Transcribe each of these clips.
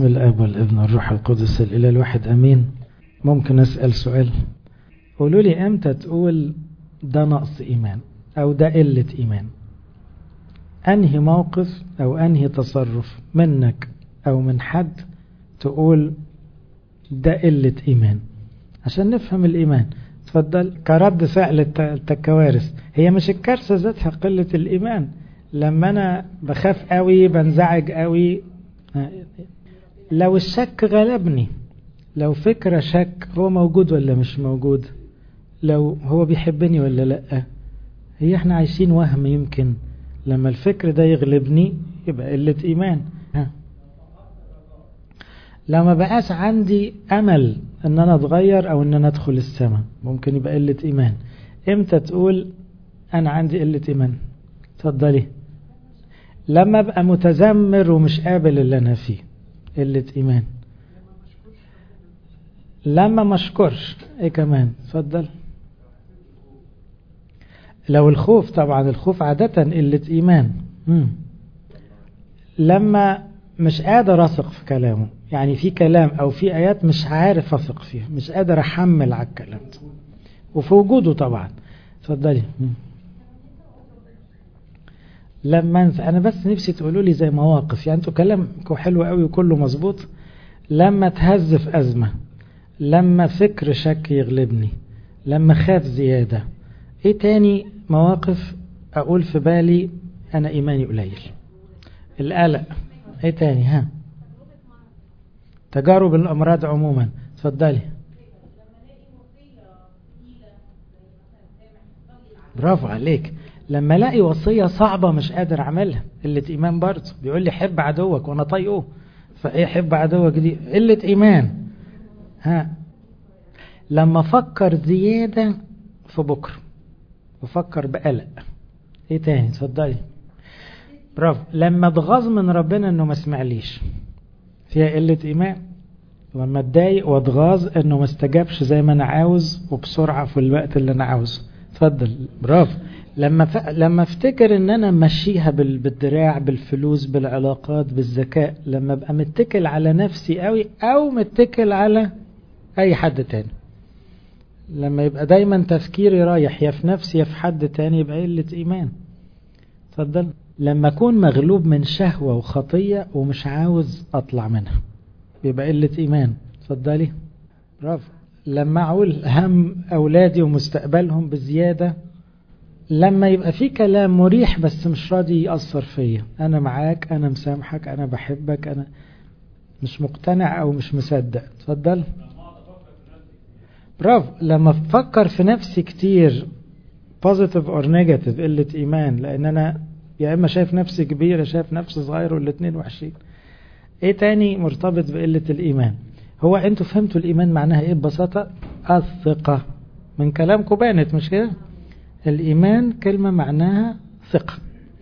بسم الاب والابن والروح القدس الاله الواحد امين. ممكن اسال سؤال؟ قولوا لي امتى تقول ده نقص ايمان او ده قله ايمان؟ انهي موقف او انهي تصرف منك او من حد تقول ده قله ايمان، عشان نفهم الايمان. اتفضل. كرد فعل الكوارث، هي مش الكارثه ذاتها قله الايمان. لما انا بخاف قوي بنزعج قوي، لو الشك غلبني، لو فكرة شك هو موجود ولا مش موجود، لو هو بيحبني ولا لا، هي احنا عايشين وهم. يمكن لما الفكر ده يغلبني يبقى قلة ايمان. لما بقاش عندي امل ان انا اتغير او ان انا ادخل السماء ممكن يبقى قلة ايمان. امتى تقول انا عندي قلة ايمان؟ اتفضلي. لما ابقى متذمر ومش قابل اللي انا فيه، قلة ايمان. لما مشكرش، ايه كمان؟ اتفضل. لو الخوف، طبعا الخوف عادة قلة ايمان. لما مش قادر اثق في كلامه، يعني في كلام او في ايات مش عارف اثق فيها، مش قادر احمل على الكلام ده وفي وجوده طبعا. اتفضلي. لما انسى، انا بس نفسي تقولوا لي زي مواقف، يعني انتوا كلامكم حلو قوي وكله مظبوط. لما تهز في ازمه، لما فكر شك يغلبني، لما خاف زيادة. ايه تاني مواقف اقول في بالي انا ايماني قليل؟ القلق. ايه تاني؟ ها، تجارب الامراض عموما. اتفضلي. برافو عليك. لما الاقي وصية صعبة مش قادر اعملها، قلة ايمان برضه. بيقول لي حب عدوك وانا طايقه، فايه حب عدوك دي؟ قلة ايمان. ها، لما افكر زيادة في بكره وفكر بقلق. ايه تاني؟ اتفضلي. برافو. لما اتغاظ من ربنا انه ما سمعليش، فيها قلة ايمان. لما اتضايق واتغاظ انه ما استجابش زي ما انا عاوز وبسرعة في الوقت اللي انا عاوزه. اتفضل. برافو. لما افتكر ان انا ماشيها بالدراع، بالفلوس، بالعلاقات، بالذكاء. لما ابقى متكل على نفسي قوي او متكل على اي حد تاني. لما يبقى دايما تفكيري رايح يا في نفسي يا في حد تاني، يبقى قلة ايمان. اتفضل. لما اكون مغلوب من شهوة وخطية ومش عاوز اطلع منها، يبقى قلة ايمان. اتفضلي. برافو. لما اقول هم اولادي ومستقبلهم بزيادة. لما يبقى في كلام مريح بس مش راضي يأثر فيا، انا معاك، انا مسامحك، انا بحبك، انا مش مقتنع او مش مصدق. اتفضل. برافو. لما افكر في نفسي كتير positive or negative، قلة ايمان. لان انا يا اما شايف نفسي كبير يا شايف نفسي صغير، والاتنين وحشين. ايه تاني مرتبط بقلة الايمان؟ هو انتوا فهمتوا الايمان معناها ايه ببساطة؟ الثقة. من كلامكم بانت، مش كده؟ الايمان كلمة معناها ثقة.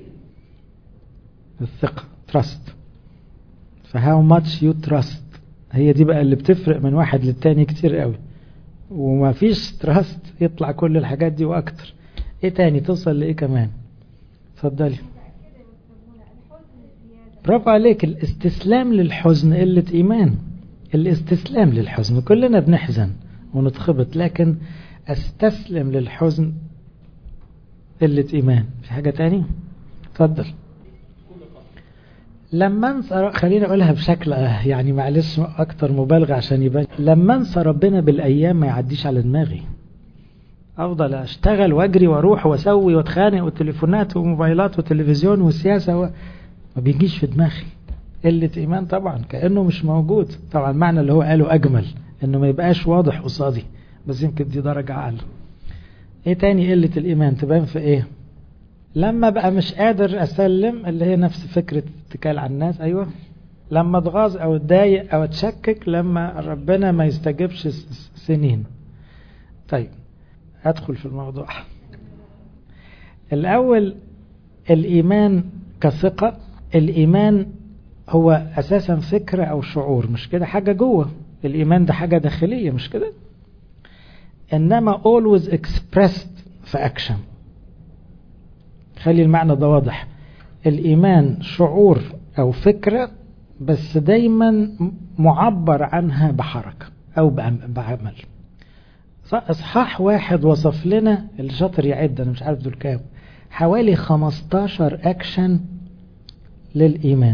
الثقة trust. فهاو ماتش يو تراست، هي دي بقى اللي بتفرق من واحد للتاني كتير قوي. وما فيش تراست يطلع كل الحاجات دي واكتر. ايه تاني؟ توصل لايه كمان؟ اتفضلي. برافو عليك. الاستسلام للحزن قلة ايمان. الاستسلام للحزن، كلنا بنحزن ونتخبط، لكن استسلم للحزن قلة ايمان. في حاجة تاني؟ اتفضل. لما انسى، خليني اقولها بشكل يعني معلش اكتر مبالغة عشان يبان. لما انسى ربنا بالايام ما يعديش على دماغي، افضل اشتغل واجري واروح واسوي واتخانق وتليفونات وموبايلات وتلفزيون وسياسة ما بيجيش في دماغي. قلة ايمان طبعا، كأنه مش موجود. طبعا المعنى اللي هو قاله اجمل، انه ما يبقاش واضح قصادي، بس يمكن دي درجة اعلى. ايه تاني قلة الايمان تبان في ايه؟ لما بقى مش قادر اسلم، اللي هي نفس فكرة اتكال على الناس. ايوه. لما اتغاظ او اتضايق او اتشكك، لما ربنا ما يستجبش سنين. طيب ادخل في الموضوع. الاول، الايمان كثقة. الايمان هو اساسا فكرة او شعور، مش كده؟ حاجة جوه. الايمان ده حاجة داخلية، مش كده؟ انما always expressed في action. خلي المعنى ده واضح. الايمان شعور او فكرة بس دايما معبر عنها بحركة أو بعمل. إصحاح 1 وصف لنا، اللي شاطر يعد أنا مش عارف دول كام، حوالي 15 أكشن للإيمان.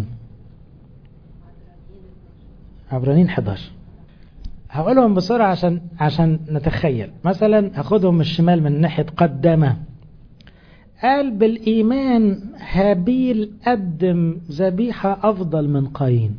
عبرانيين 11 هقولهم بسرعة عشان نتخيل. مثلا هاخدهم من الشمال من ناحية قدمه. قال بالإيمان هابيل قدم ذبيحة أفضل من قايين.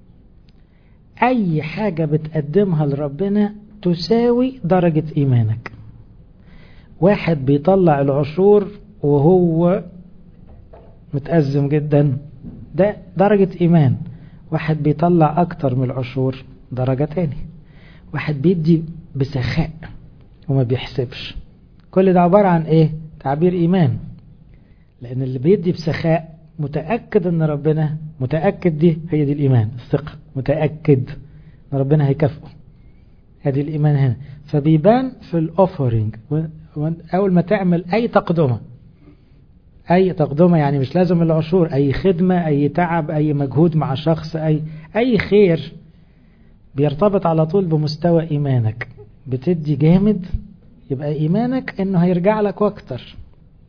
أي حاجة بتقدمها لربنا تساوي درجة إيمانك. واحد بيطلع العشور وهو متأزم جدا، ده درجة إيمان. واحد بيطلع أكتر من العشور درجة تاني. واحد بيدي بسخاء وما بيحسبش. كل ده عبارة عن إيه؟ تعبير إيمان. لأن اللي بيدي بسخاء متأكد أن ربنا، متأكد دي هي دي الإيمان، الثقة، متأكد أن ربنا هيكافئه. هذه الإيمان هنا. فبيبان في الأوفرينج. أول ما تعمل أي تقدمة، أي تقدمة يعني مش لازم العشور، أي خدمة، أي تعب، أي مجهود مع شخص، أي خير بيرتبط على طول بمستوى إيمانك. بتدي جامد يبقى إيمانك إنه هيرجع لك واكتر.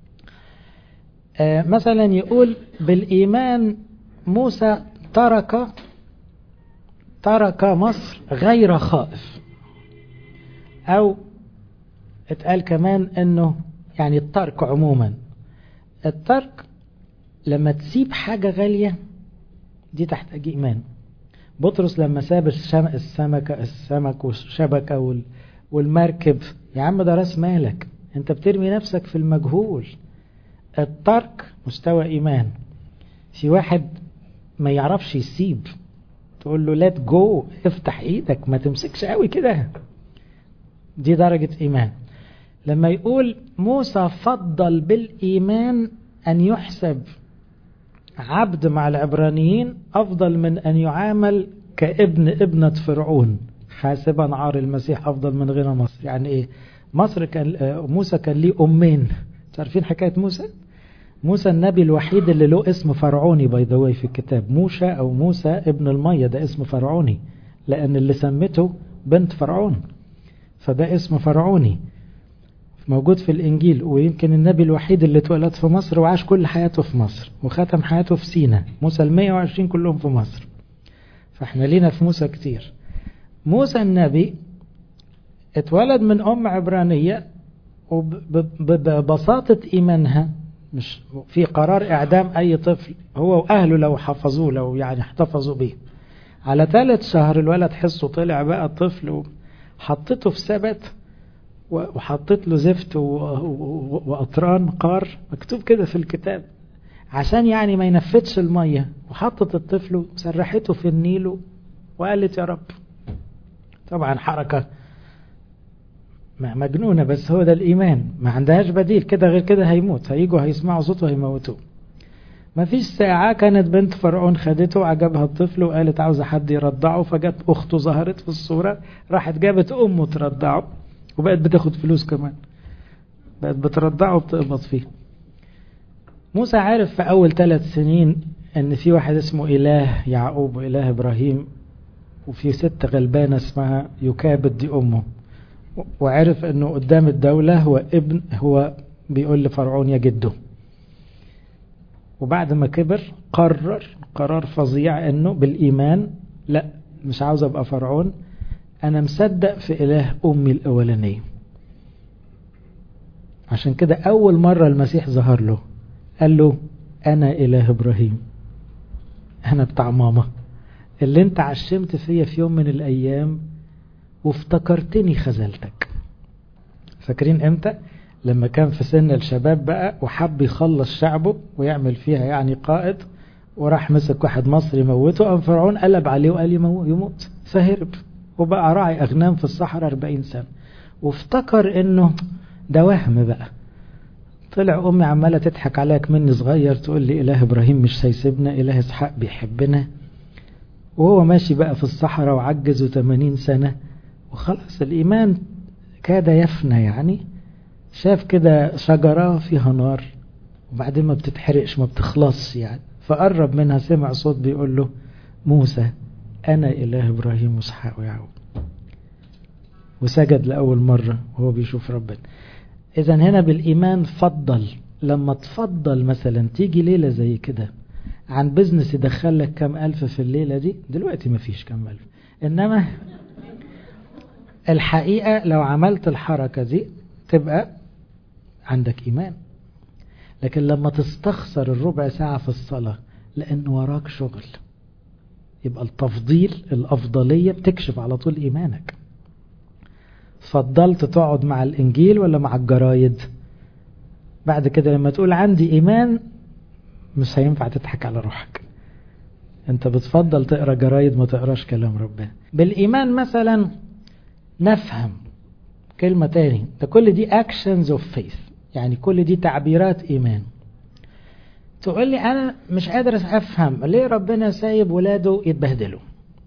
مثلا يقول بالإيمان موسى ترك مصر غير خائف. أو اتقال كمان إنه يعني الترك عموما. الترك لما تسيب حاجة غالية دي تحتاج إيمان. بطرس لما ساب السمك والشبكة والمركب، يا عم ده راس مالك، انت بترمي نفسك في المجهول. الترك مستوى إيمان. في واحد ما يعرفش يسيب، تقول له let go، افتح ايدك ما تمسكش قوي كده، دي درجة إيمان. لما يقول موسى فضل بالإيمان أن يحسب عبد مع العبرانيين أفضل من أن يعامل ابنة فرعون، حاسبا عار المسيح أفضل من غنى مصر. يعني إيه؟ موسى كان ليه أمين. تعرفين حكاية موسى النبي الوحيد اللي له اسم فرعوني باي ذا واي في الكتاب. موسى ابن المية ده اسم فرعوني، لأن اللي سمته بنت فرعون، فده اسم فرعوني موجود في الإنجيل. ويمكن النبي الوحيد اللي اتولد في مصر وعاش كل حياته في مصر وختم حياته في سينا. موسى 120 كلهم في مصر، فاحنا لينا في موسى كتير. موسى النبي اتولد من أم عبرانية، وببساطة إيمانها مش في قرار إعدام أي طفل، هو وأهله لو حفظوه، لو يعني احتفظوا به. على 3 شهر الولد حسه طلع بقى الطفل، وحطته في سبت وحطت له زفت وقطران قار، مكتوب كده في الكتاب، عشان يعني ما ينفتش المية. وحطت الطفل وسرحته في النيل وقالت يا رب. طبعا حركة مجنونة، بس هو ده الإيمان. ما عندهاش بديل كده، غير كده هيموت، هيجوا هيسمعوا صوته هيموتوه. ما فيش ساعة كانت بنت فرعون خدته وعجبها الطفل وقالت عاوزة حد يرضعه، فجت أخته ظهرت في الصورة، راحت جابت أمه ترضعه، وبقت بتاخد فلوس كمان، بقت بترضعه وبتقبض فيه. موسى عارف في أول 3 سنين أن في واحد اسمه إله يعقوب وإله إبراهيم، وفي 6 غلبانة اسمها يكابد دي أمه. وعرف أنه قدام الدولة هو بيقول لفرعون يا جده. وبعد ما كبر قرار فظيع أنه بالإيمان لا، مش عاوز أبقى فرعون، أنا مصدق في إله أمي الأولانية. عشان كده أول مرة المسيح ظهر له قال له أنا إله إبراهيم، أنا بتاع ماما اللي انت عشمت فيا في يوم من الأيام وافتكرتني خذلتك. فاكرين امتى؟ لما كان في سن الشباب بقى وحب يخلص شعبه ويعمل فيها يعني قائد، وراح مسك واحد مصري موته، قام فرعون قلب عليه وقال يموت، فهرب وبقى راعي أغنام في الصحراء 40 سنة. وافتكر انه ده وهم بقى. طلع أمي عمالة تضحك عليك مني صغير، تقول لي إله إبراهيم مش هيسيبنا، إله إسحاق بيحبنا. وهو ماشي بقى في الصحراء وعجز 80 سنة وخلاص الإيمان كاد يفنى. يعني شاف كده شجرة فيها نار وبعدين ما بتتحرقش ما بتخلصش يعني، فقرب منها سمع صوت بيقول له موسى أنا إله إبراهيم وإسحاق ويعقوب، وسجد لأول مرة وهو بيشوف ربنا. إذا هنا بالإيمان فضل. لما تفضل مثلا تيجي ليلة زي كده عن بزنس يدخلك كم ألف في الليلة دي، دلوقتي مفيش كم ألف، إنما الحقيقة لو عملت الحركة دي تبقى عندك إيمان. لكن لما تستخسر الربع ساعة في الصلاة لأن وراك شغل، يبقى التفضيل الأفضلية بتكشف على طول إيمانك. فضلت تقعد مع الإنجيل ولا مع الجرايد؟ بعد كده لما تقول عندي إيمان مش هينفع تضحك على روحك. انت بتفضل تقرأ جرايد ما تقراش كلام ربنا. بالإيمان مثلا نفهم كلمة تاني، ده كل دي actions of faith، يعني كل دي تعبيرات إيمان. تقول لي أنا مش قادر أفهم ليه ربنا سايب ولاده يتبهدلوا.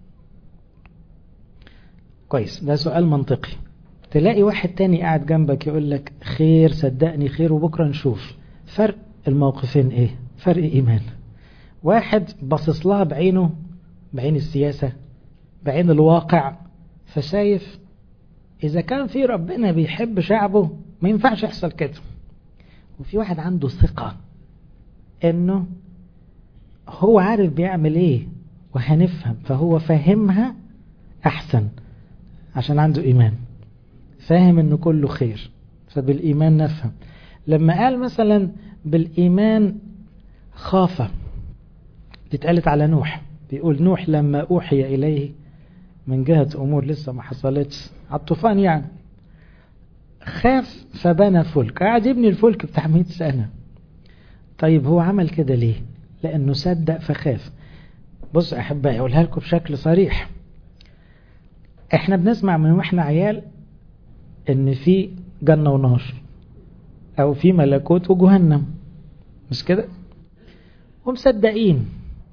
كويس، ده سؤال منطقي. تلاقي واحد تاني قاعد جنبك يقول لك خير، صدقني خير وبكرة نشوف. فرق الموقفين ايه؟ فرق إيمان. واحد باصص لها بعينه، بعين السياسة، بعين الواقع، فشايف إذا كان في ربنا بيحب شعبه ما ينفعش يحصل كده. وفي واحد عنده ثقة إنه هو عارف بيعمل إيه وهنفهم، فهو فاهمها أحسن عشان عنده إيمان، فاهم إنه كله خير، فبالإيمان نفهم. لما قال مثلا بالإيمان خافة، دي اتقالت على نوح، بيقول نوح لما أوحي إليه من جهة أمور لسه ما حصلتش على الطوفان، يعني خاف فبنى فلك، قاعد يبني الفلك بتاع 100 سنة. طيب هو عمل كده ليه؟ لأنه صدق فخاف. بص أحبائي أقولها لكم بشكل صريح، احنا بنسمع من واحنا عيال ان في جنة ونار او في ملكوت وجهنم، مش كده؟ ومصدقين،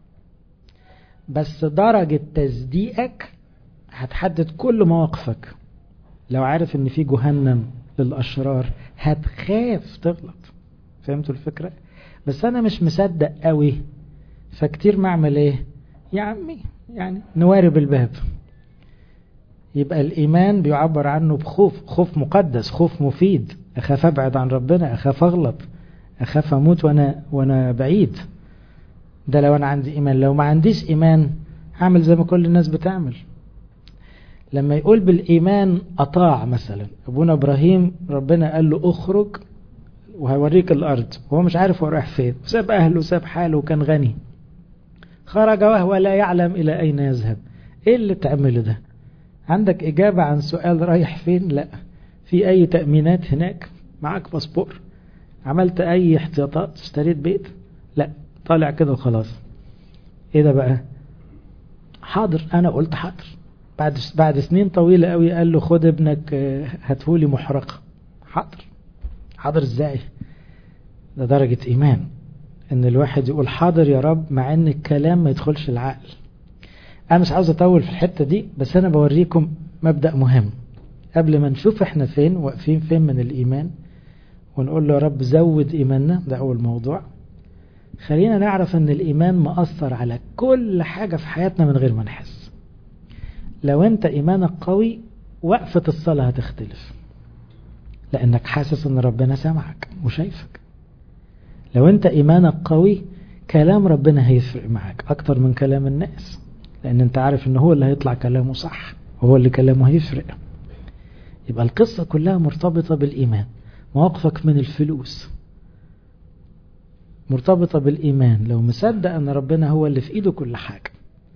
بس درجة تصديقك هتحدد كل مواقفك. لو عارف ان في جهنم للأشرار هتخاف تغلط. فهمتوا الفكرة؟ بس انا مش مصدق قوي، فكتير ما اعمل ايه يا عمي، يعني نوارب الباب. يبقى الإيمان بيعبر عنه بخوف، خوف مقدس، خوف مفيد. أخاف أبعد عن ربنا، أخاف أغلط، أخاف أموت وأنا بعيد. ده لو أنا عندي إيمان. لو ما عنديش إيمان هعمل زي ما كل الناس بتعمل. لما يقول بالإيمان أطاع مثلا أبونا إبراهيم، ربنا قال له أخرج وهوريك الأرض، وهو مش عارف هو رايح فين، ساب أهله ساب حاله وكان غني، خرج وهو لا يعلم إلى أين يذهب. إيه اللي تعمله ده؟ عندك إجابة عن سؤال رايح فين؟ لا. في أي تأمينات هناك؟ معك باسبور؟ عملت أي احتياطات؟ اشتريت بيت؟ لا، طالع كده وخلاص. إيه ده بقى؟ حاضر. أنا قلت حاضر. بعد سنين طويلة قوي قال له خد ابنك هاتهولي محرقة. حاضر. حاضر إزاي؟ ده درجة إيمان، إن الواحد يقول حاضر يا رب مع إن الكلام ما يدخلش العقل. أنا مش عاوز أطول في الحتة دي، بس أنا بوريكم مبدأ مهم قبل ما نشوف إحنا فين واقفين فين من الإيمان، ونقول له يا رب زود إيماننا. ده أول موضوع. خلينا نعرف أن الإيمان مؤثر على كل حاجة في حياتنا من غير ما نحس. لو أنت إيمانك قوي وقفة الصلاة هتختلف، لأنك حاسس أن ربنا سمعك وشايفك. لو أنت إيمانك قوي كلام ربنا هيفرق معك أكتر من كلام الناس، لأن أنت عارف أنه هو اللي هيطلع كلامه صح وهو اللي كلامه هيفرق. يبقى القصة كلها مرتبطة بالإيمان. مواقفك من الفلوس مرتبطة بالإيمان. لو مصدق أن ربنا هو اللي في إيده كل حاجة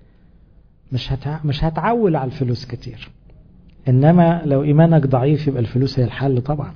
مش هتعول على الفلوس كتير. إنما لو إيمانك ضعيف يبقى الفلوس هي الحل طبعا،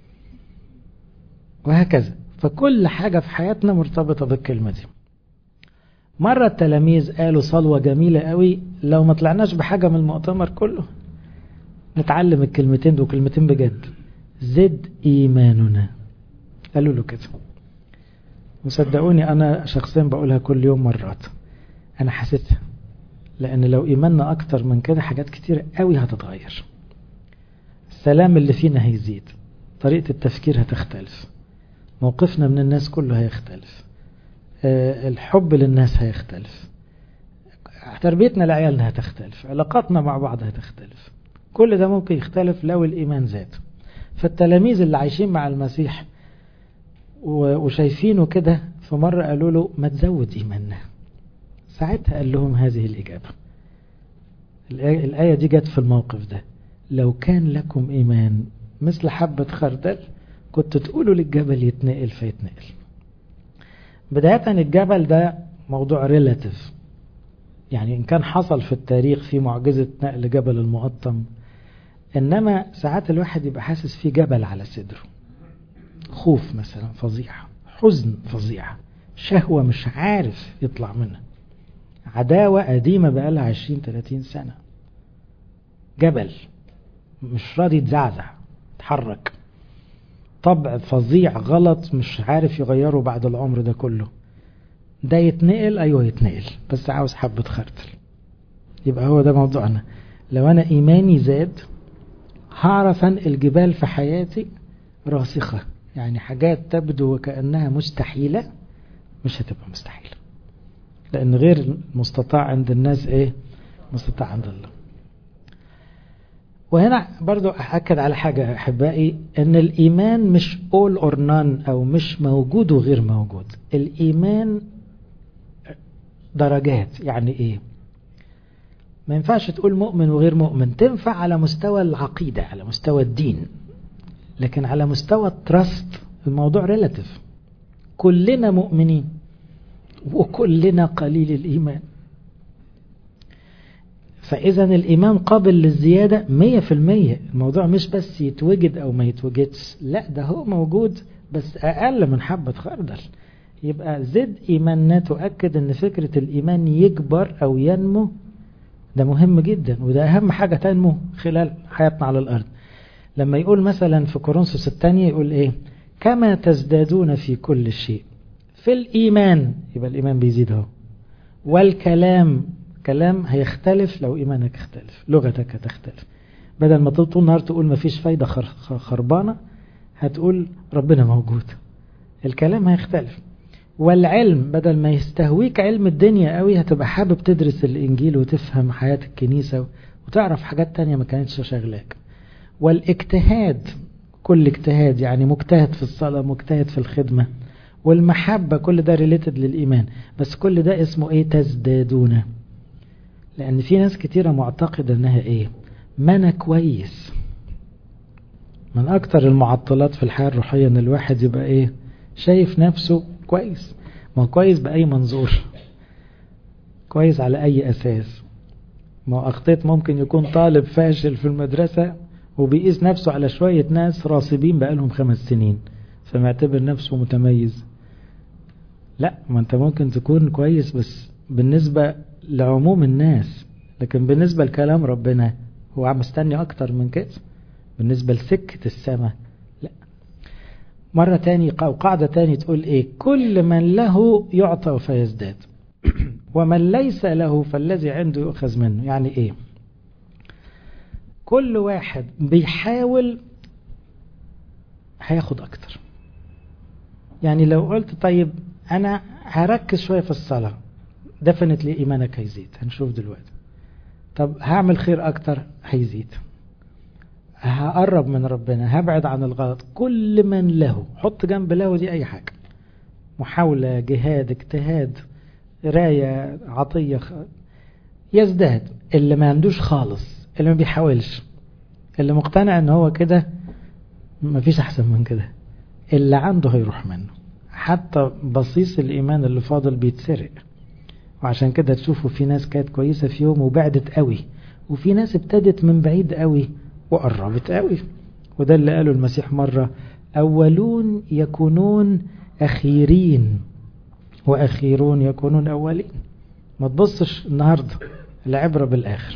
وهكذا. فكل حاجة في حياتنا مرتبطة بالكلمة دي. مرة التلاميذ قالوا صلوة جميلة قوي، لو ما طلعناش بحاجة من المؤتمر كله نتعلم الكلمتين دول، كلمتين بجد: زد إيماننا. قالوا له كده، وصدقوني أنا شخصيا بقولها كل يوم مرات، أنا حسيتها. لأن لو إيماننا أكتر من كده حاجات كتير قوي هتتغير. السلام اللي فينا هيزيد، طريقة التفكير هتختلف، موقفنا من الناس كله هيختلف، الحب للناس هيختلف، تربيتنا لعيالنا هتختلف، علاقاتنا مع بعض هتختلف، كل ده ممكن يختلف لو الإيمان زاد. فالتلاميذ اللي عايشين مع المسيح وشايفينه كده، في مرة قالوا له ما تزود إيماننا. ساعتها قال لهم هذه الإجابة. الآية دي جت في الموقف ده: لو كان لكم إيمان مثل حبة خردل كنت تقولوا للجبل يتنقل فيتنقل. بداية الجبل ده موضوع ريلاتيف، يعني إن كان حصل في التاريخ في معجزة نقل جبل المقطم، إنما ساعات الواحد يبقى حاسس فيه جبل على صدره، خوف مثلا فظيع، حزن فظيع، شهوة مش عارف يطلع منها، عداوة قديمة بقالها 20-30 سنة، جبل مش راضي يتزعزع يتحرك، طبع فظيع غلط مش عارف يغيره بعد العمر ده كله. ده يتنقل، أيوه يتنقل، بس عاوز حبة خردل. يبقى هو ده موضوعنا. لو أنا إيماني زاد هعرف أنقل جبال في حياتي راسخة، يعني حاجات تبدو وكأنها مستحيلة مش هتبقى مستحيلة، لأن غير مستطاع عند الناس إيه؟ مستطاع عند الله. وهنا برضو أأكد على حاجة أحبائي، أن الإيمان مش all or none، أو مش موجود وغير موجود. الإيمان درجات. يعني إيه؟ ما ينفعش تقول مؤمن وغير مؤمن. تنفع على مستوى العقيدة، على مستوى الدين، لكن على مستوى التراست الموضوع ريلاتيف. كلنا مؤمنين وكلنا قليل الإيمان. فإذا الإيمان قابل للزيادة 100%. الموضوع مش بس يتوجد أو ما يتوجدش، لا ده هو موجود بس أقل من حبة خردل. يبقى زد إيماننا تؤكد أن فكرة الإيمان يكبر أو ينمو ده مهم جدا، وده أهم حاجة تنمو خلال حياتنا على الأرض. لما يقول مثلا في كورنثوس الثانية يقول إيه؟ كما تزدادون في كل شيء في الإيمان، يبقى الإيمان بيزيد اهو. والكلام، كلام هيختلف لو إيمانك اختلف، لغتك هتختلف. بدل ما طول النهار تقول ما فيش فايدة خربانة، هتقول ربنا موجود. الكلام هيختلف. والعلم، بدل ما يستهويك علم الدنيا قوي، هتبقى حابب تدرس الإنجيل وتفهم حياة الكنيسة وتعرف حاجات تانية ما كانتش شغلاك. والاجتهاد، كل اجتهاد يعني مجتهد في الصلاة، مجتهد في الخدمة. والمحبة، كل ده ريليتد للإيمان، بس كل ده اسمه ايه؟ تزدادون. لأن في ناس كتيرة معتقدة انها ايه؟ ما أنا كويس. من أكتر المعطلات في الحياة الروحية ان الواحد يبقى ايه؟ شايف نفسه كويس. ما هو كويس بأي منظور؟ كويس على أي أساس؟ ما هو أخطيت ممكن يكون طالب فاشل في المدرسة وبيقيس نفسه على شوية ناس راصبين بقالهم 5 سنين فمعتبر نفسه متميز. لا، ما انت ممكن تكون كويس بس بالنسبة لعموم الناس، لكن بالنسبة لكلام ربنا هو مستني أكتر من كده. بالنسبة لسكة السماء لا. مرة تاني أو قاعدة تاني تقول إيه؟ كل من له يعطى فيزداد ومن ليس له فالذي عنده يؤخذ منه. يعني إيه؟ كل واحد بيحاول هياخد أكتر. يعني لو قلت طيب أنا هركز شوية في الصلاة، دفنت لي إيمانك هيزيد، هنشوف دلوقتي. طب هعمل خير أكتر، هيزيد. هقرب من ربنا، هبعد عن الغلط. كل من له، حط جنب له دي أي حاجة، محاولة، جهاد، اجتهاد، قراية، عطية، يزداد. اللي ما عندوش خالص، اللي ما بيحاولش، اللي مقتنع ان هو كده ما فيش احسن من كده، اللي عنده هيروح منه. حتى بصيص الإيمان اللي فاضل بيتسرق. وعشان كده تشوفوا في ناس كانت كويسة في يوم وبعدت قوي، وفي ناس ابتدت من بعيد قوي وقربت قوي. وده اللي قاله المسيح مرة: أولون يكونون أخيرين وأخيرون يكونون أولين. ما تبصش النهاردة، العبرة بالآخر.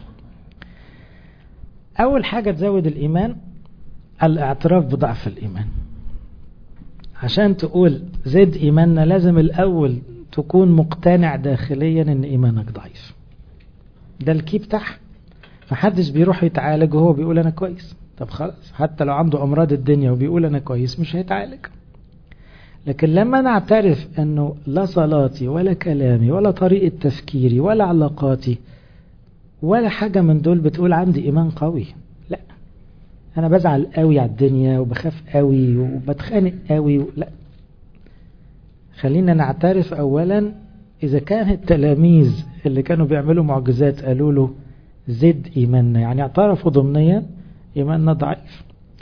أول حاجة تزود الإيمان الاعتراف بضعف الإيمان. عشان تقول زد إيماننا لازم الأول تكون مقتنع داخليا ان إيمانك ضعيف. ده الكي بتاعها. محدش بيروح يتعالج وهو بيقول أنا كويس. طب خلاص، حتى لو عنده أمراض الدنيا وبيقول أنا كويس مش هيتعالج. لكن لما نعترف أنه لا صلاتي ولا كلامي ولا طريقة تفكيري ولا علاقاتي ولا حاجة من دول بتقول عندي إيمان قوي. لا، أنا بزعل قوي على الدنيا وبخاف قوي وبتخانق قوي. لا، خلينا نعترف أولا إذا كان التلاميذ اللي كانوا بيعملوا معجزات قالوا له زد إيماننا، يعني اعترفوا ضمنيا إيماننا ضعيف.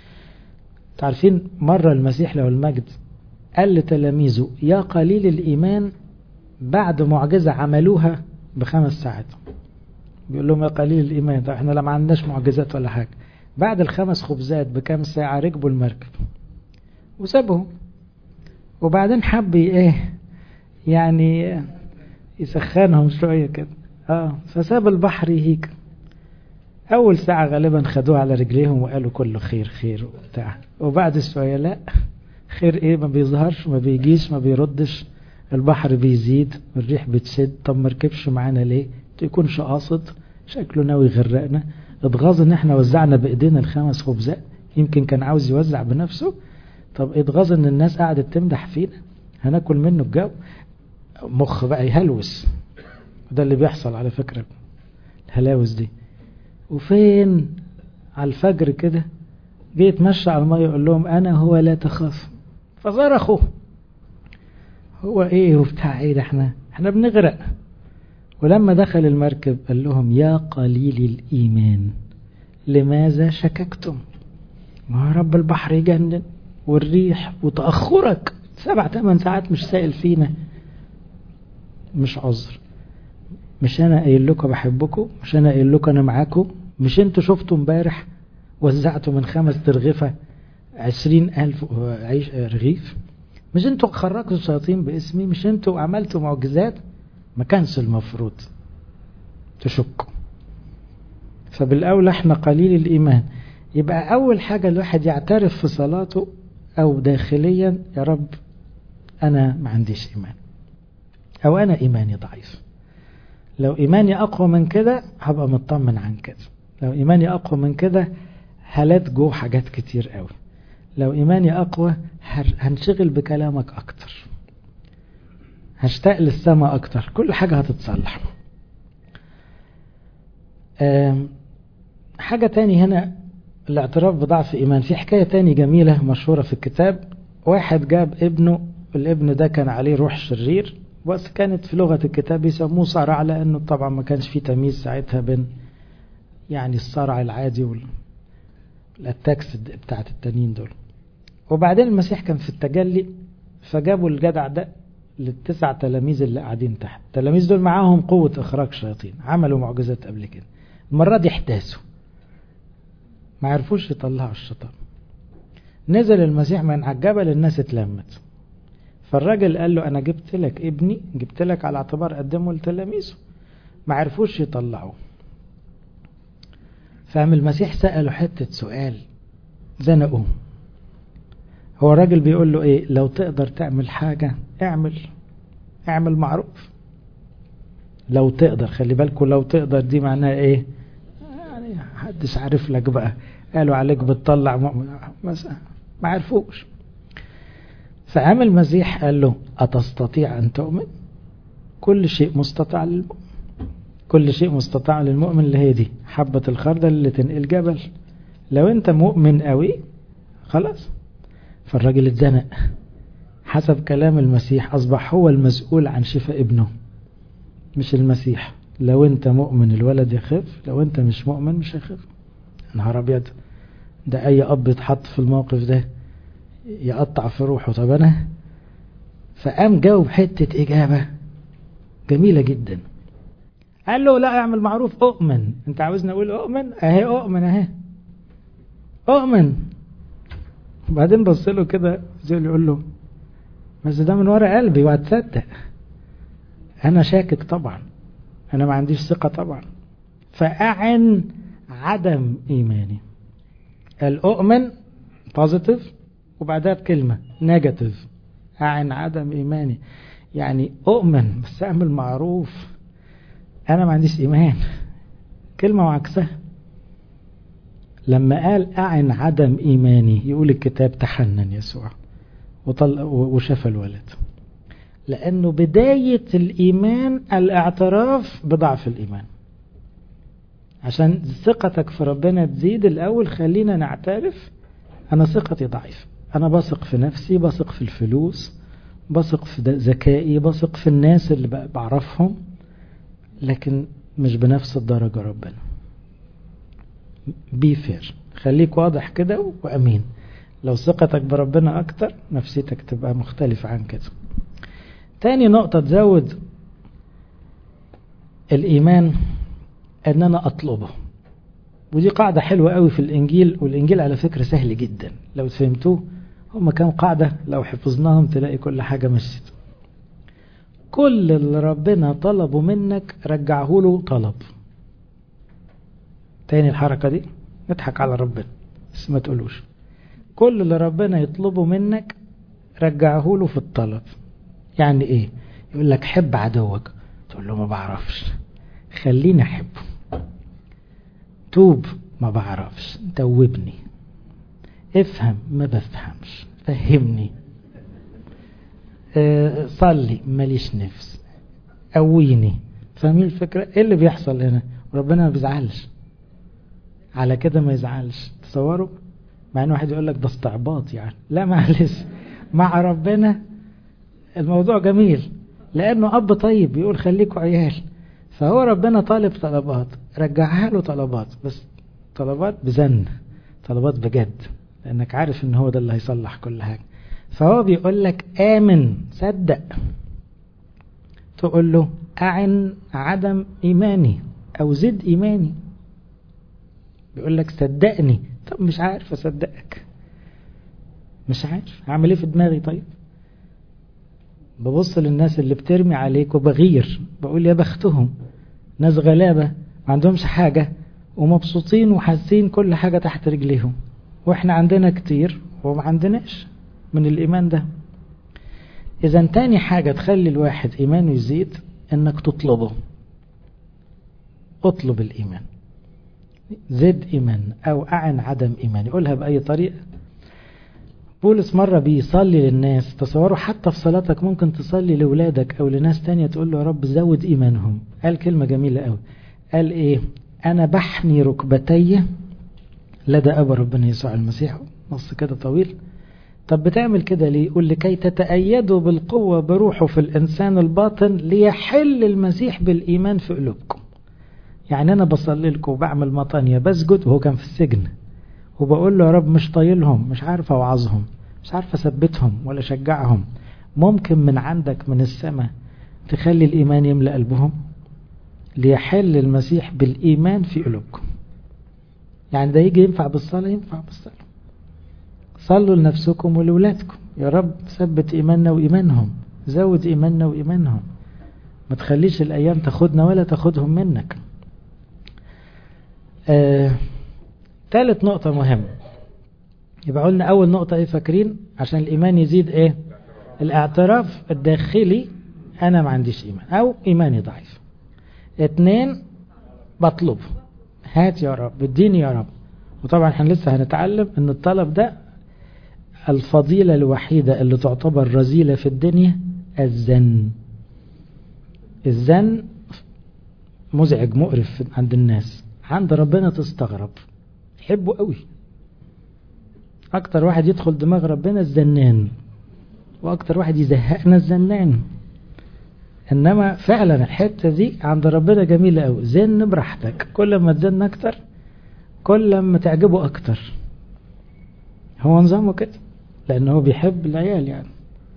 تعرفين مرة المسيح له المجد قال لتلاميذه يا قليل الإيمان بعد معجزة عملوها ب5 ساعات. بيقول لهم يا قليل الإيمان، طيب احنا ما عندناش معجزات ولا حاجة. بعد ال5 خبزات بكام ساعة ركبوا المركب وسابهم، وبعدين حب يعني يسخنهم شوية كده. فساب البحر يهيك. أول ساعة غالبا خدوه على رجليهم وقالوا كله خير خير وبتاع، وبعد شوية لا، خير ايه؟ ما بيظهرش، ما بيجيش، ما بيردش، البحر بيزيد، الريح بتشد. طب ما ركبش معانا ليه؟ يكونش قاصد، شكله ناوي يغرقنا. اتغاظ ان احنا وزعنا بايدينا ال5 خبزات، يمكن كان عاوز يوزع بنفسه. طب اتغاظ ان الناس قاعدة تمدح فينا، هناكل منه الجو. مخ بقى يهلوس، وده اللي بيحصل على فكرة، الهلاوس دي. وفين على الفجر كده جه يتمشى على المية يقول لهم انا هو لا تخاف. فصرخوا هو ايه وبتاع ايه ده، احنا بنغرق. ولما دخل المركب قال لهم يا قليل الإيمان لماذا شككتم؟ ما رب البحر يجنن والريح وتأخرك 7-8 ساعات مش سائل فينا، مش عذر. مش أنا قايل لكم بحبكم؟ مش أنا قايل لكم أنا معاكم؟ مش أنتوا شفتوا امبارح وزعتوا من 5 ترغفة 20,000 رغيف؟ مش أنتوا خرجتوا الشياطين باسمي؟ مش أنتوا عملتوا معجزات؟ ما كانش المفروض تشكوا. فبالأولى احنا قليل الإيمان. يبقى أول حاجة الواحد يعترف في صلاته أو داخليا يا رب أنا ما عنديش إيمان، أو أنا إيماني ضعيف. لو إيماني أقوى من كده هبقى مطمن عن كده. لو إيماني أقوى من كده هلات جوه حاجات كتير قوي. لو إيماني أقوى هنشغل بكلامك أكتر، هشتاق للسماء أكتر، كل حاجة هتتصلح. حاجة تاني هنا الاعتراف بضعف إيمان. في حكاية تاني جميلة مشهورة في الكتاب. واحد جاب ابنه، الابن ده كان عليه روح شرير، بس كانت في لغة الكتاب يسموه صرع، لأنه طبعا ما كانش فيه تمييز ساعتها بين يعني الصرع العادي والاتاكس بتاعت التانيين دول. وبعدين المسيح كان في التجلي، فجابوا الجدع ده لل9 تلاميذ اللي قاعدين تحت. التلاميذ دول معاهم قوة إخراج شياطين، عملوا معجزات قبل كده. المرة دي احتاسوا، ما عرفوش يطلعوا الشيطان. نزل المسيح من على الجبل، الناس اتلمت. فالراجل قال له أنا جبت لك ابني، جبت لك على اعتبار قدمه لتلاميذه، ما عرفوش يطلعوه. فقام المسيح سأله حتة سؤال زنقوه. هو الراجل بيقول له ايه؟ لو تقدر تعمل حاجة اعمل معروف. لو تقدر، خلي بالكم، لو تقدر دي معناها ايه؟ يعني محدش عارف لك بقى، قالوا عليك بتطلع مؤمن مثلا، ما عرفوش. فقام المسيح قال له أتستطيع أن تؤمن؟ كل شيء مستطاع للمؤمن. كل شيء مستطاع للمؤمن اللي هي دي حبة الخردل اللي تنقل جبل. لو انت مؤمن قوي خلاص. فالراجل اتزنق. حسب كلام المسيح أصبح هو المسؤول عن شفاء ابنه، مش المسيح. لو انت مؤمن الولد يخف، لو انت مش مؤمن مش هيخف. نهار أبيض، ده أي أب يتحط في الموقف ده يقطع في روحه. طب أنا فقام جاوب حتة إجابة جميلة جدا. قال له لا، اعمل معروف، أؤمن. انت عاوزني أقول أؤمن؟ أهي أؤمن، أهي أؤمن. وبعدين بص له كده زي اللي يقول له بس ده من ورا قلبي وهتصدق. أنا شاكك طبعا، أنا ما عنديش ثقة طبعا. فأعن عدم إيماني. الأؤمن بوزيتيف وبعدها بكلمة نيجاتيف، أعن عدم إيماني. يعني أؤمن بس أعمل معروف، أنا ما عنديش إيمان. كلمة وعكسها. لما قال أعن عدم إيماني يقول الكتاب تحنن يسوع وشفى الولد، لأنه بداية الإيمان الاعتراف بضعف الإيمان. عشان ثقتك في ربنا تزيد الأول خلينا نعترف أنا ثقتي ضعيف، أنا بثق في نفسي، بثق في الفلوس، بثق في ذكائي، بثق في الناس اللي بعرفهم، لكن مش بنفس الدرجة ربنا. بي فير، خليك واضح كده وأمين. لو ثقتك بربنا أكتر نفسيتك تبقى مختلفة عن كده. تاني نقطة تزود الإيمان أن أنا أطلبه، ودي قاعدة حلوة قوي في الإنجيل، والإنجيل على فكرة سهل جدا لو فهمتوه. هم كام قاعدة لو حفظناهم تلاقي كل حاجة مشيت. كل اللي ربنا طلبه منك رجعه له طلب. تاني الحركة دي نضحك على ربنا بس ما تقولوش. كل اللي ربنا يطلبه منك رجعه له في الطلب. يعني ايه؟ يقول لك حب عدوك، تقول له ما بعرفش، خليني احبه. توب، ما بعرفش، توبني. افهم، ما بفهمش، فهمني. صلي، ماليش نفس، قويني. فاهمين الفكرة؟ ايه اللي بيحصل هنا؟ ربنا ما بيزعلش على كده، ما يزعلش. تصوروا؟ مع ان واحد يقول لك ده استعباط يعني. لا معلش، مع ربنا الموضوع جميل، لانه اب طيب بيقول خليكوا عيال. فهو ربنا طالب طلبات، رجعها له طلبات، بس طلبات بزن، طلبات بجد، لانك عارف ان هو ده اللي هيصلح كل حاجة. فهو بيقول لك آمن، صدق. تقول له أعن عدم إيماني أو زد إيماني. بيقول لك صدقني. طب مش عارف أصدقك، مش عارف أعمل إيه في دماغي. طيب ببص للناس اللي بترمي عليك وبغير، بقول يا بختهم، ناس غلابة ما عندهمش حاجة ومبسوطين وحاسين كل حاجة تحت رجليهم، وإحنا عندنا كتير وما عندناش من الإيمان ده. إذا تاني حاجة تخلي الواحد إيمانه يزيد إنك تطلبه. اطلب الإيمان، زد إيمان أو أعن عدم إيمان، يقولها بأي طريقة. بولس مرة بيصلي للناس، تصوروا حتى في صلاتك ممكن تصلي لولادك أو لناس تانية تقول له يا رب زود إيمانهم. قال كلمة جميلة قوي، قال إيه؟ أنا بحني ركبتي لدى أبا ربنا يسوع المسيح. نص كده طويل. طب بتعمل كده ليه؟ يقول لكي تتأيدوا بالقوة بروحه في الإنسان الباطن ليحل المسيح بالإيمان في قلوبكم. يعني أنا بصلي لكم وبعمل مطانية، بسجد وهو كان في السجن، وبقول له يا رب مش طايلهم، مش عارف أوعظهم، مش عارف أثبتهم ولا أشجعهم. ممكن من عندك من السماء تخلي الإيمان يملأ قلبهم ليحل المسيح بالإيمان في قلوبكم. يعني ده يجي ينفع بالصلاة؟ ينفع بالصلاة. صلوا لنفسكم ولولادكم، يا رب ثبت إيماننا وإيمانهم، زود إيماننا وإيمانهم، ما تخليش الأيام تاخدنا ولا تاخدهم منك. ثالث نقطة مهمة. يبقى قلنا أول نقطة إيه فاكرين؟ عشان الإيمان يزيد إيه؟ الاعتراف الداخلي أنا ما عنديش إيمان أو إيماني ضعيف. 2 بطلب، هات يا رب، اديني يا رب. وطبعا احنا لسه هنتعلم ان الطلب ده الفضيلة الوحيدة اللي تعتبر رذيلة في الدنيا، الزن. الزن مزعج مقرف عند الناس، عند ربنا تستغرب، يحبه قوي. اكتر واحد يدخل دماغ ربنا الزنان، واكتر واحد يزهقنا الزنان. انما فعلا الحتة دي عند ربنا جميلة قوي. زن براحتك، كل ما تزن اكتر كل ما تعجبه اكتر. هو نظامه كده لانه هو بيحب العيال يعني.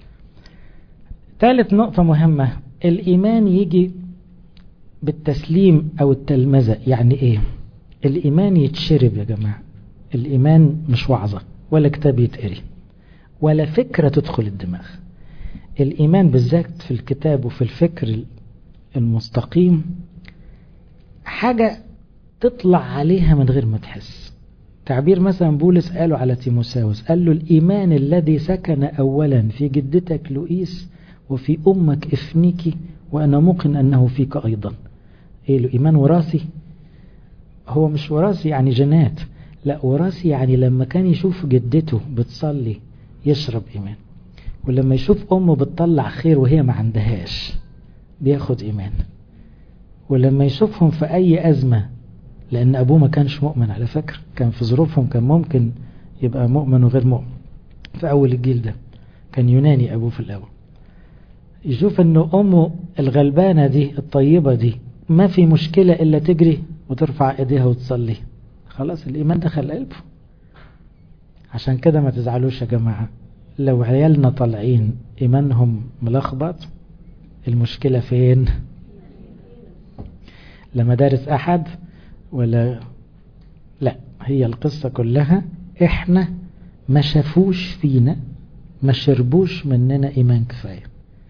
ثالث نقطة مهمة، الايمان يجي بالتسليم او التلمذة. يعني ايه؟ الايمان يتشرب يا جماعة. الايمان مش وعظة ولا كتاب يتقري ولا فكرة تدخل الدماغ. الايمان بالذات في الكتاب وفي الفكر المستقيم حاجة تطلع عليها من غير ما تحس. تعبير مثلا بولس قاله على تيموساوس، قال له الإيمان الذي سكن أولا في جدتك لؤيس وفي أمك إفنيكي وأنا موقن أنه فيك أيضا. إيه له؟ إيمان وراثي. هو مش وراثي يعني جنات، لا، وراثي يعني لما كان يشوف جدته بتصلي يشرب إيمان، ولما يشوف أمه بتطلع خير وهي ما عندهاش بياخد إيمان، ولما يشوفهم في أي أزمة لأن أبوه ما كانش مؤمن على فكرة، كان في ظروفهم كان ممكن يبقى مؤمن وغير مؤمن. في أول الجيل ده كان يوناني أبوه في الأول. يشوف أنه أمه الغلبانة دي الطيبة دي ما في مشكلة إلا تجري وترفع إيديها وتصلي، خلاص الإيمان دخل قلبه. عشان كده ما تزعلوش يا جماعة لو عيالنا طالعين إيمانهم ملخبط، المشكلة فين؟ لمدارس أحد ولا لا، هي القصة كلها إحنا ما شافوش فينا، ما شربوش مننا إيمان كفاية،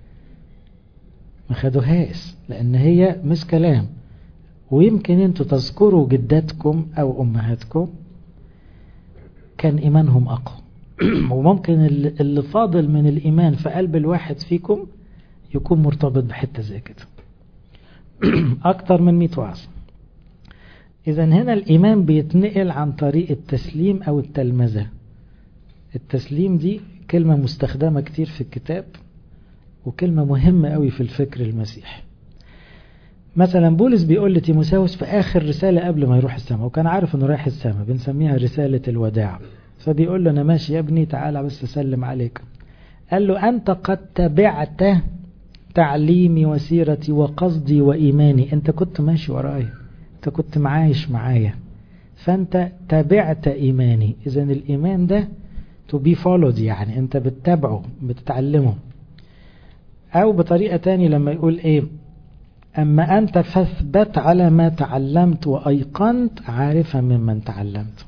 ما خدوهاش، لأن هي مش كلام. ويمكن انتوا تذكروا جداتكم أو أمهاتكم كان إيمانهم أقوى وممكن اللي فاضل من الإيمان في قلب الواحد فيكم يكون مرتبط بحتة زي كده أكتر من 100 وعظ. إذا هنا الإيمان بيتنقل عن طريق التسليم أو التلمذة. التسليم دي كلمة مستخدمة كتير في الكتاب وكلمة مهمة قوي في الفكر المسيحي. مثلا بولس بيقول لتيموثاوس في آخر رسالة قبل ما يروح السماء، وكان عارف انه رايح السماء، بنسميها رسالة الوداع، فبيقول له أنا ماشي يا ابني تعالى بس أسلم عليك. قال له أنت قد تبعت تعليمي وسيرتي وقصدي وإيماني، أنت كنت ماشي ورايا، أنت كنت معايش معايا، فأنت تبعت إيماني. إذن الإيمان ده to be followed، يعني أنت بتتابعه بتتعلمه. أو بطريقة تاني لما يقول إيه، أما أنت فاثبت على ما تعلمت وأيقنت عارفا ممن تعلمت.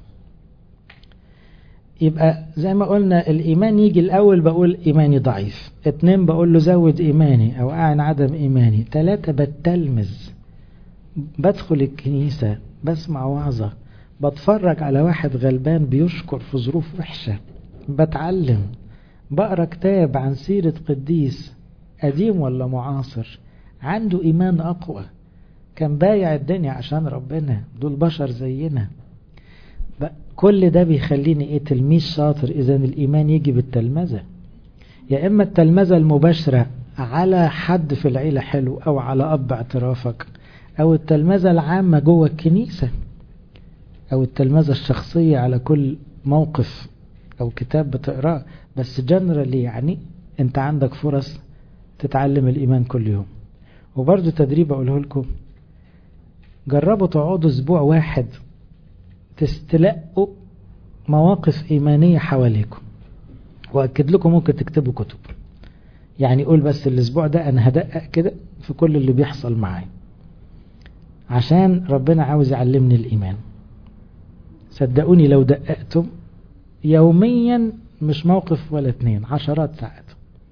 يبقى زي ما قلنا الإيمان يجي الأول بقول إيماني ضعيف، 2 بقول له زود إيماني أو أعن عدم إيماني، 3 بتلمذ، بدخل الكنيسة، بسمع وعظة، بتفرج على واحد غلبان بيشكر في ظروف وحشة، بتعلم، بقرأ كتاب عن سيرة قديس قديم ولا معاصر عنده إيمان أقوى، كان بايع الدنيا عشان ربنا، دول بشر زينا. كل ده بيخليني ايه تلميذ شاطر. اذا الايمان يجي بالتلمذة، يا اما التلمذة المباشرة على حد في العيلة حلو او على اب اعترافك، او التلمذة العامة جوه الكنيسة، او التلمذة الشخصية على كل موقف او كتاب بتقراه. بس جنرالي يعني انت عندك فرص تتعلم الايمان كل يوم. وبرضو تدريب اقوله لكم، جربوا تقعدوا اسبوع واحد تستلقوا مواقف إيمانية حواليكم، وأكد لكم ممكن تكتبوا كتب. يعني قول بس الأسبوع ده أنا هدقق كده في كل اللي بيحصل معي عشان ربنا عاوز يعلمني الإيمان. صدقوني لو دققتم يوميا مش موقف ولا 2، 10 ساعات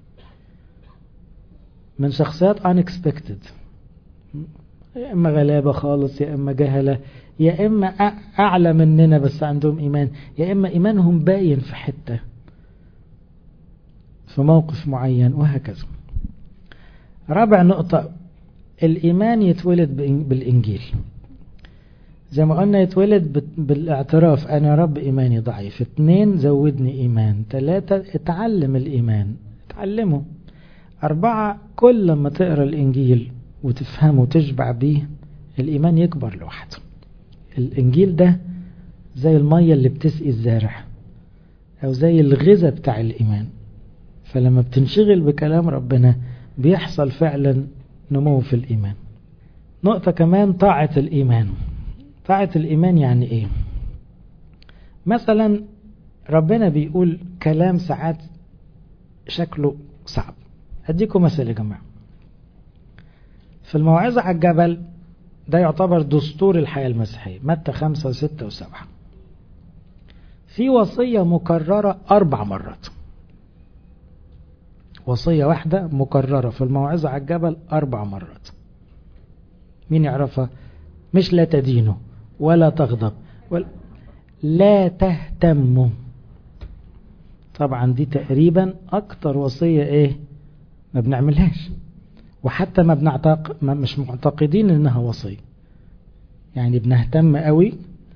من شخصيات unexpected، يا إما غلابة خالص، يا إما جهلة، يا إما أعلى مننا بس عندهم إيمان، يا إما إيمانهم باين في حتة في موقف معين، وهكذا. رابع نقطة، الإيمان يتولد بالإنجيل. زي ما قلنا يتولد بالاعتراف أنا يا رب إيماني ضعيف، 2 زودني إيمان، 3 اتعلم الإيمان، اتعلمه، 4 كل ما تقرأ الإنجيل وتفهمه وتشبع بيه الإيمان يكبر لوحده. الإنجيل ده زي المية اللي بتسقي الزارع أو زي الغذاء بتاع الإيمان، فلما بتنشغل بكلام ربنا بيحصل فعلا نمو في الإيمان. نقطة كمان، طاعة الإيمان. طاعة الإيمان يعني إيه؟ مثلا ربنا بيقول كلام ساعات شكله صعب. أديكم مثل يا جماعة، في الموعظة على الجبل ده يعتبر دستور الحياة المسيحية، متى 5 و6 و7، في وصية مكررة 4 مرات، وصية واحدة مكررة في الموعظة على الجبل 4 مرات. مين يعرفها؟ مش لا تدينوا ولا تغضب ولا لا تهتموا. طبعا دي تقريبا اكتر وصية ايه ما بنعملهاش، وحتى مش معتقدين انها وصية، يعني بنهتم قوي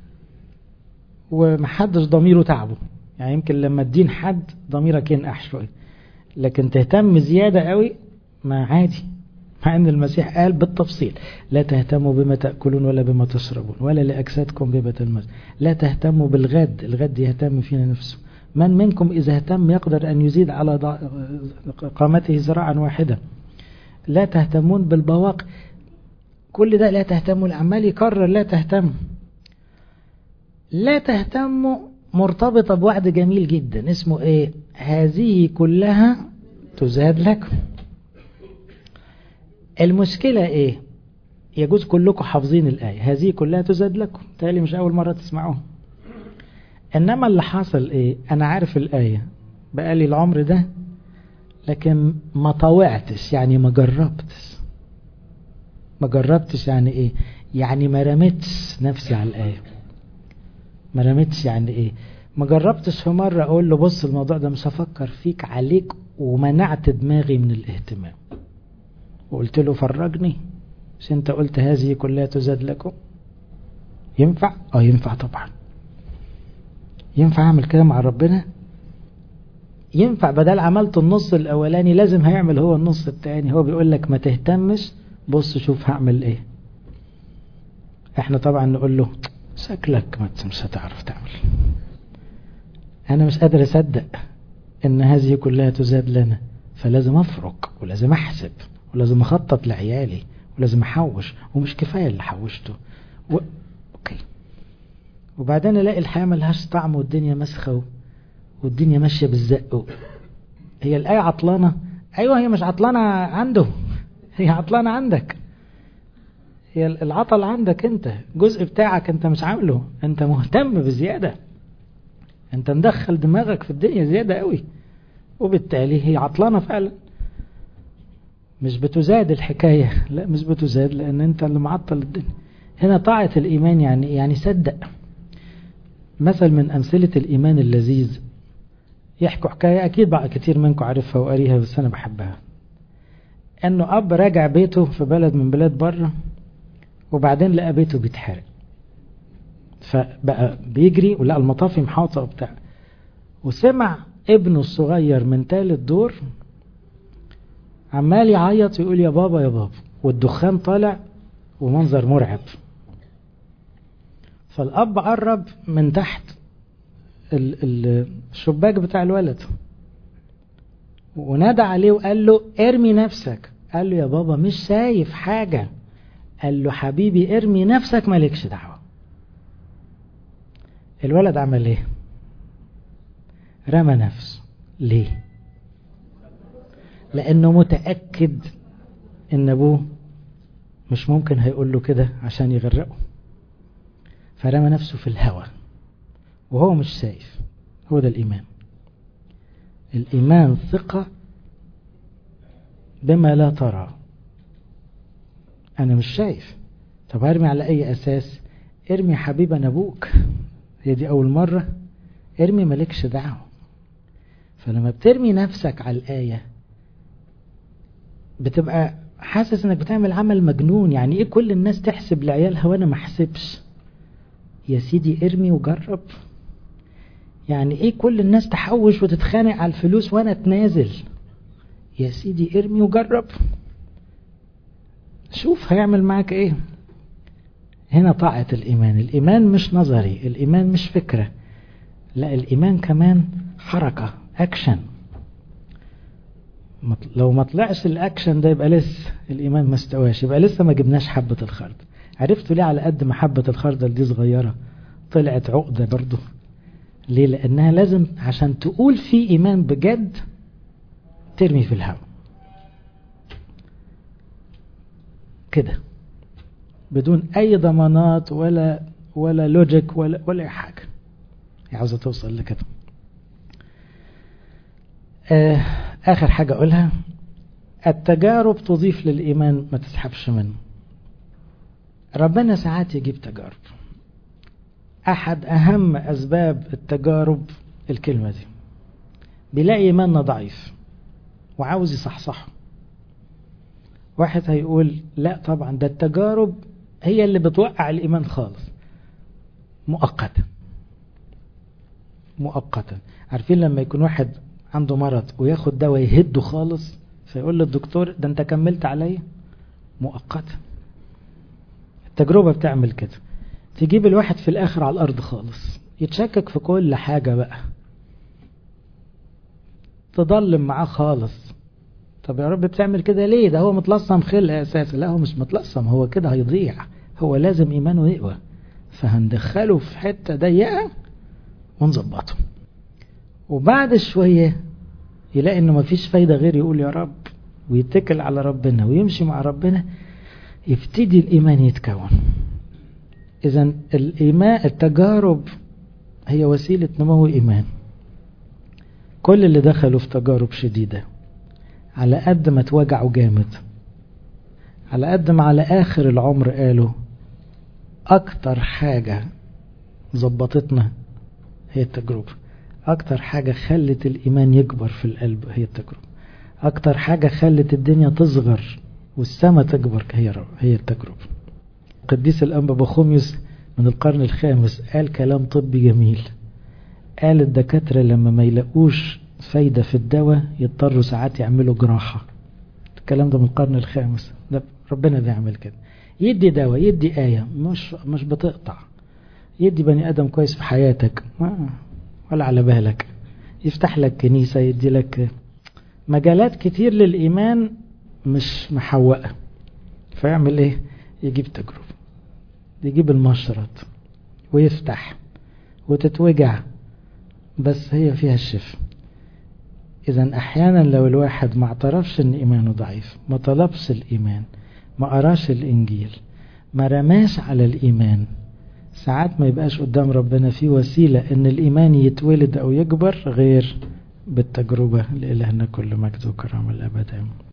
ومحدش ضميره تعبه. يعني يمكن لما تدين حد ضميرك ينقح شوية، لكن تهتم زيادة قوي ما عادي مع أن المسيح قال بالتفصيل لا تهتموا بما تأكلون ولا بما تشربون ولا لأجسادكم بما تلمسون، لا تهتموا بالغد، الغد يهتم فينا نفسه. من منكم إذا اهتم يقدر أن يزيد على قامته ذراعا واحدة. لا تهتمون بالبواقي، كل ده لا تهتموا، العمال يكرر لا تهتم. لا تهتموا مرتبطة بوعد جميل جدا اسمه ايه؟ هذه كلها تزاد لكم. المشكلة ايه؟ يجوز كلكم حافظين الآية هذه كلها تزاد لكم، تالي مش أول مرة تسمعوها. إنما اللي حاصل ايه؟ أنا عارف الآية بقالي العمر ده، لكن ما طوعتش، يعني ما جربتش. ما جربتش يعني ايه؟ يعني ما رمتش نفسي على الآية. ما رمتش يعني ايه؟ ما جربتش في مرة اقول له بص الموضوع ده مش هفكر فيك عليك، ومنعت دماغي من الاهتمام وقلت له فرجني، مش انت قلت هذه كلها تزاد لكم؟ ينفع؟ ينفع طبعا. ينفع اعمل كده مع ربنا؟ ينفع. بدل عملت النص الاولاني لازم هيعمل هو النص التاني. هو بيقول لك ما تهتمش، بص شوف هعمل ايه. احنا طبعا نقول له شكلك مش هتعرف تعمل. انا مش قادر اصدق ان هذه كلها تزاد لنا، فلازم افرق ولازم احسب ولازم اخطط لعيالي ولازم احوش، ومش كفاية اللي حوشته اوكي. وبعدين الاقي الحياة ملهاش طعم والدنيا مسخة والدنيا ماشية بالزق. هي الآية عطلانة؟ ايوه هي مش عطلانة عنده، هي عطلانة عندك. هي العطل عندك انت، جزء بتاعك انت مش عامله، انت مهتم بزيادة، انت مدخل دماغك في الدنيا زيادة قوي، وبالتالي هي عطلانة فعلا. مش بتزاد الحكاية، لا مش بتزاد، لان انت اللي معطل الدنيا. هنا طاعة الإيمان يعني صدق. مثل من أمثلة الإيمان اللذيذ، يحكوا حكاية أكيد بقى كتير منكم عارفها وقاريها بس أنا بحبها. أنه أب راجع بيته في بلد من بلاد بره، وبعدين لقى بيته بيتحرق، فبقى بيجري ولقى المطافي محاطة وبتاع، وسمع ابنه الصغير من ثالث دور عمال يعيط ويقول يا بابا يا بابا، والدخان طالع ومنظر مرعب. فالأب قرب من تحت الشباك بتاع الولد ونادى عليه وقال له ارمي نفسك. قال له يا بابا مش شايف حاجة. قال له حبيبي ارمي نفسك مالكش دعوة. الولد عمل ايه؟ رمى نفسه. ليه؟ لانه متأكد ان ابوه مش ممكن هيقول له كده عشان يغرقه، فرمى نفسه في الهوى وهو مش شايف. هو ده الإيمان. الإيمان ثقة بما لا ترى. أنا مش شايف، طب هرمي على أي أساس؟ ارمي حبيبا أبوك، هي دي أول مرة، ارمي مالكش دعوة. فلما بترمي نفسك على الآية بتبقى حاسس انك بتعمل عمل مجنون. يعني ايه كل الناس تحسب لعيالها وانا ما احسبش؟ يا سيدي ارمي وجرب. يعني ايه كل الناس تحوش وتتخانق على الفلوس وانا اتنازل؟ يا سيدي ارمي وجرب، شوف هيعمل معك ايه. هنا طاعة الإيمان. الإيمان مش نظري، الإيمان مش فكرة، لا الإيمان كمان حركة، أكشن. لو ما طلعش الأكشن ده يبقى لسه الإيمان ما استواش، يبقى لسه ما جبناش حبة الخردل. عرفتوا ليه على قد ما حبة الخردل دي صغيرة طلعت عقدة برضو؟ ليه؟ لأنها لازم عشان تقول في إيمان بجد ترمي في الهواء كده بدون أي ضمانات ولا لوجيك ولا حاجة. عاوزة توصل لكده. آخر حاجة أقولها، التجارب تضيف للإيمان ما تسحبش منه. ربنا ساعات يجيب تجارب. أحد أهم أسباب التجارب الكلمة دي، بيلاقي إيماننا ضعيف وعاوز يصحصحه. واحد هيقول لا طبعا ده التجارب هي اللي بتوقع الإيمان خالص. مؤقتا. عارفين لما يكون واحد عنده مرض وياخد دواء يهده خالص، فيقول للدكتور ده انت كملت عليا، مؤقتة. التجربة بتعمل كده، تجيب الواحد في الآخر على الأرض خالص، يتشكك في كل حاجة بقى، تضلم معاه خالص. طب يا رب بتعمل كده ليه؟ ده هو متلصم خلق أساسا. لا، هو مش متلصم، هو كده هيضيع، هو لازم إيمانه يقوى، فهندخله في حتة ضيقة ونظبطه. وبعد شوية يلاقي انه مفيش فايدة غير يقول يا رب ويتكل على ربنا ويمشي مع ربنا، يبتدي الإيمان يتكون. إذن الإيمان، التجارب هي وسيلة نمو إيمان. كل اللي دخلوا في تجارب شديدة على قد ما توجعوا جامد، على قد ما على آخر العمر قالوا أكتر حاجة ظبطتنا هي التجربة، أكتر حاجة خلت الإيمان يكبر في القلب هي التجربة، أكتر حاجة خلت الدنيا تصغر والسماء تكبر هي التجربة. قديس الأنبا بخوميوس من القرن الخامس قال كلام طبي جميل، قال الدكاترة لما ما يلاقوش فايدة في الدواء يضطروا ساعات يعملوا جراحة. الكلام ده من القرن الخامس، ده ربنا بيعمل كده، يدي دواء، يدي آية مش بتقطع، يدي بني آدم كويس في حياتك ولا على بالك، يفتح لك كنيسة، يدي لك مجالات كتير للإيمان مش محوقة. فيعمل ايه؟ يجيب تجربة، يجيب المشرط ويفتح وتتوجع، بس هي فيها الشفاء. إذن أحيانا لو الواحد ما اعترفش ان إيمانه ضعيف، ما طلبش الإيمان، ما قراش الإنجيل، ما رماش على الإيمان، ساعات ما يبقاش قدام ربنا في وسيلة ان الإيمان يتولد أو يكبر غير بالتجربة. لإلهنا كل مجد وكرامة الأبد.